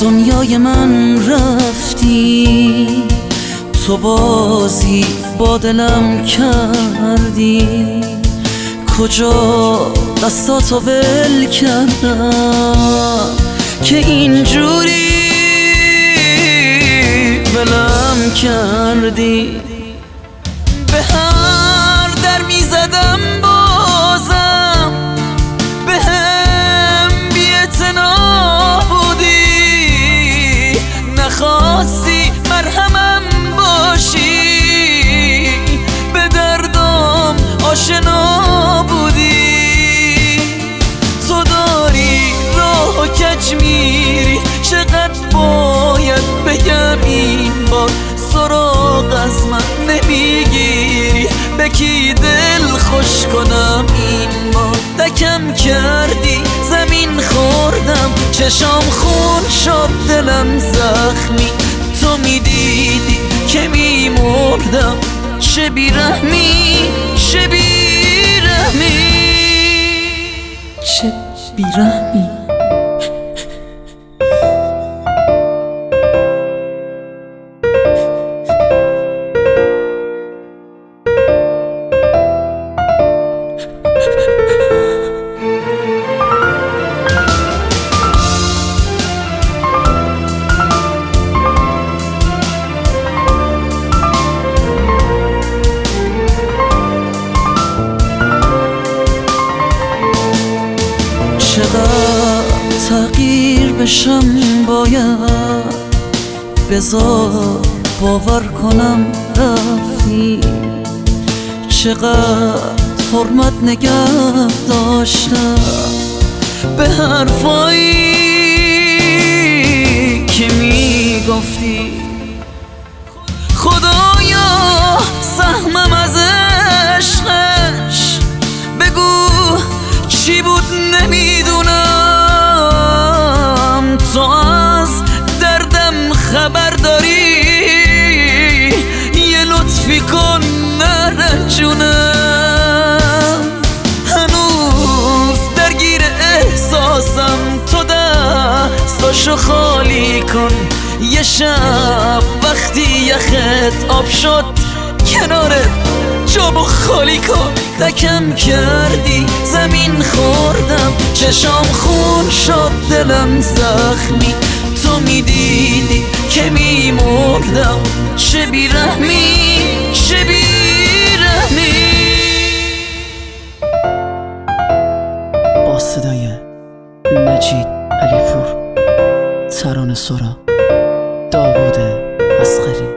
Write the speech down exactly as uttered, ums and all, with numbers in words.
دنیای من رفتی، تو بازی با دلم کردی. کجا دستاتو ول کردم که اینجوری ولم کردی؟ به هر در میزدم بازم به هم بی‌اعتنا بودی، نخواستی مرهمم باشی، به دردم آشنا بودی. تو داری راه و کج میری، چقدر باید بگم این بار سراغ از من نمیگیری؟ به کی دل خوش کنم این بار؟ دکم کردی زمین خوردم، چشام خون شد دلم زخمی. تو میدیدی که میمردم، چه بیرحمی چه بیرحمی چه بیرحمی. چقدر تغییر بشم باید، بذار باور کنم رفتی. چقدر حرمت نگه داشتم به حرفایی که میگفتی. خدایا سهمم از عشقش بگو چی بود نمیدونم. تو از دردم خبر داری، یه لطفی کن نرنجونم. هنوز درگیر احساسم، تو دستاشو خالی کن. یه شب وقتی یخت آب شد کنارت جابو خالی کن. دکم کردی زمین خوردم، چشام خون شد دلم زخمی. تو میدیدی که میمردم، چه بیرحمی چه بیرحمی. با صدای مجید علیپور، ترانه سرا، داوود اصغری.